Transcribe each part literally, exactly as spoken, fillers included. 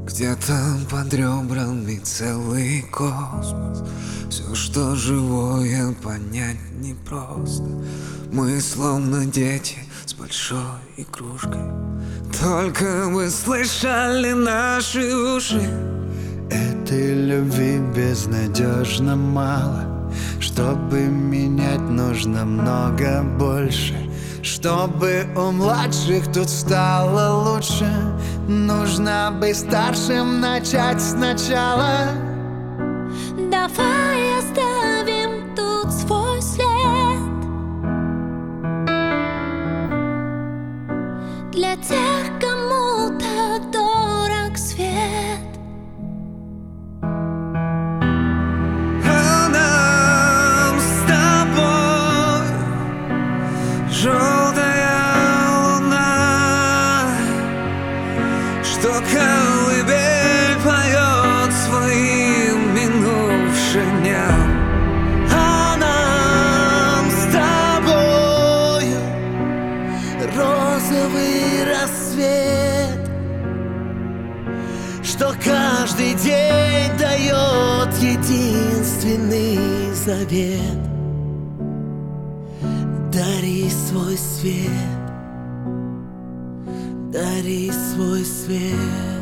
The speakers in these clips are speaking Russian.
Где-то под ребрами целый космос. Все, что живое, понять непросто. Мы словно дети с большой игрушкой. Только вы слышали наши уши. Этой любви безнадежно мало. Чтобы менять, нужно много больше. Чтобы у младших тут стало лучше, нужно быть старшим, начать сначала. Давай оставим тут свой след для тех, кому так дорог свет. А нам с тобой желтая луна, что колыбель поет своим минувшим дням. А нам с тобою розовый рассвет, что каждый день дает единственный завет. Дари свой свет, дари свой свет.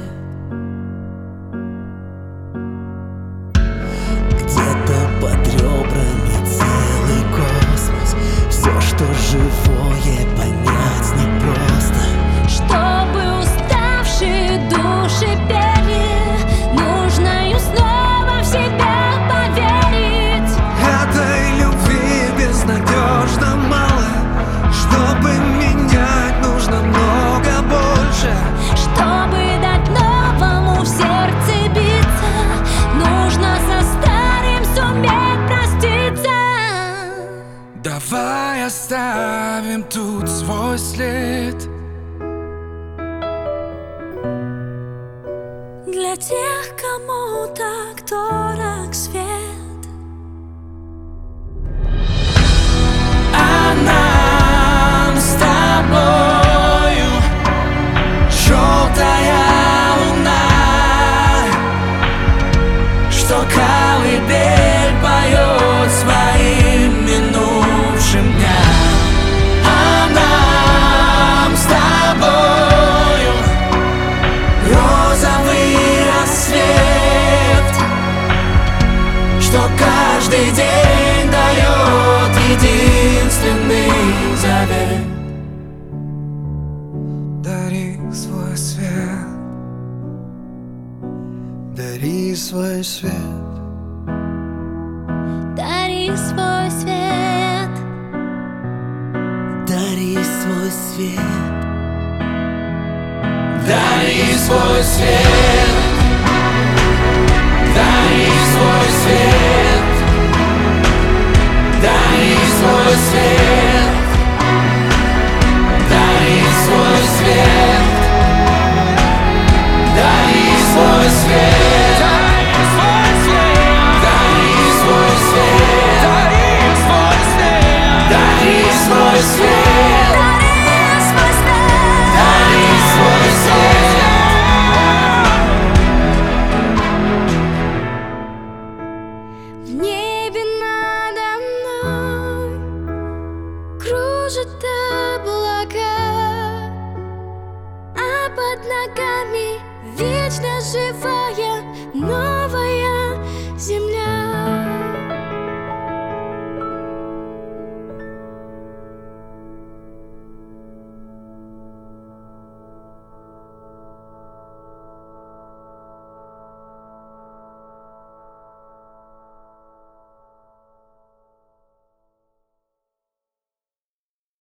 Где-то под ребрами целый космос. Все, что живое, понять непросто. Чтобы уставшие души пели, нужно им снова в себя поверить. Этой любви безнадежно мало. Чтобы менять, нужно много больше. Чтобы дать новому в сердце биться, нужно со старым суметь проститься. Давай оставим тут свой след Для тех, кому так дорог свет. А нам с тобою желтая луна, что колыбель поет своим минувшим дням. А нам с тобою розовый рассвет, что каждый день дает единственный завет. Дари свой свет, Дари свой свет, Дари свой свет, дари свой свет. дари свой свет, дари свой свет, дари свой свет, дари свой свет, дари свой свет, дари свой свет, дари свой свет, дари свой свет. В небе надо мной кружат облака, а под ногами вечно жива